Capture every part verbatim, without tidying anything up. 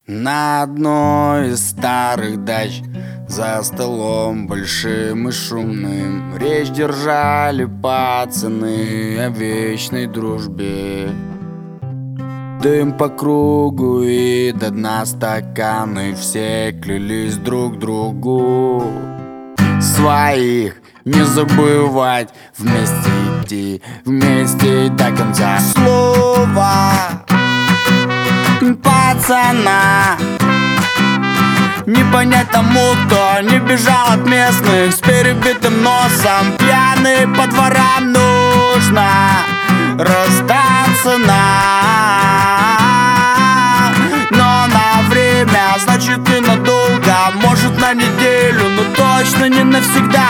На одной из старых дач за столом большим и шумным речь держали пацаны о вечной дружбе. Дым по кругу и до дна стаканы, все клялись друг другу своих не забывать, вместе идти, вместе до конца. Слово пацана не понять тому, кто не бежал от местных с перебитым носом. Пьяный по дворам, нужно расстаться нам. Но на время, значит и надолго, может на неделю, но точно не навсегда.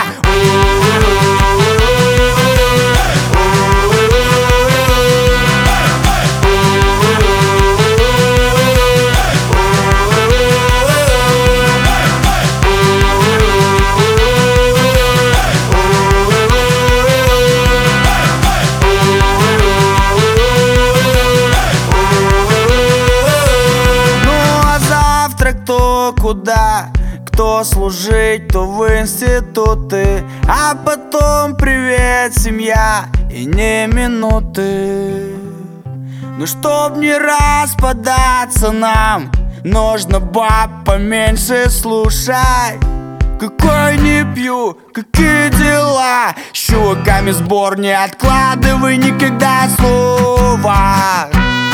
Кто куда, кто служить, то в институты, а потом привет, семья, и не минуты. Ну чтоб не распадаться нам, нужно баб поменьше слушать. Какой не пью, какие дела, с чуваками сбор не откладывай никогда слова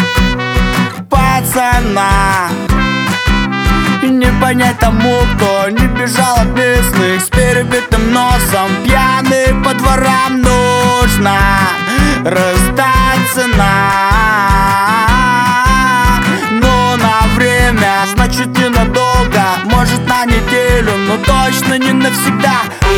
пацана. Не понять тому, кто не бежал от местных с перебитым носом. Пьяный по дворам, нужно расстаться нам. Но на время, значит ненадолго, может на неделю, но точно не навсегда.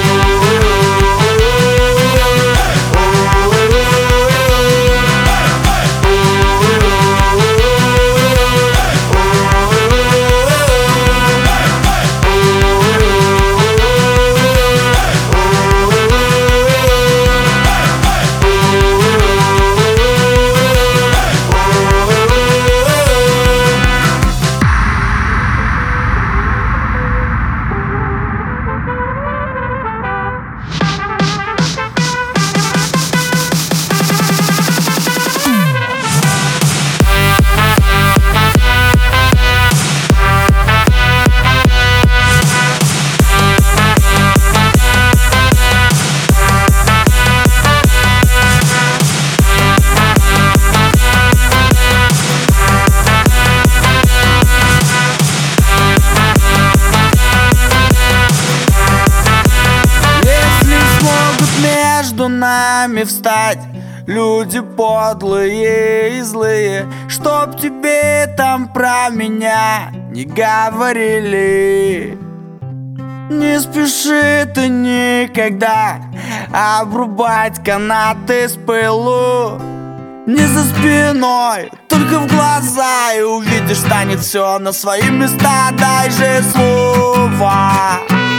Между нами встать люди подлые и злые, чтоб тебе там про меня не говорили. Не спеши ты никогда обрубать канаты с пылу. Не за спиной, только в глаза, и увидишь, станет все на свои места. Дай же слово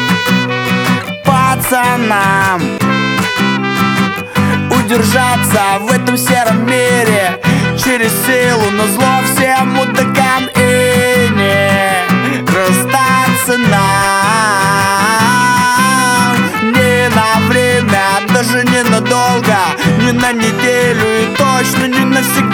пацанам удержаться в этом сером мире через силу, но зло всем мудакам и не расстаться нам. Не на время, даже не надолго, не на неделю и точно не навсегда.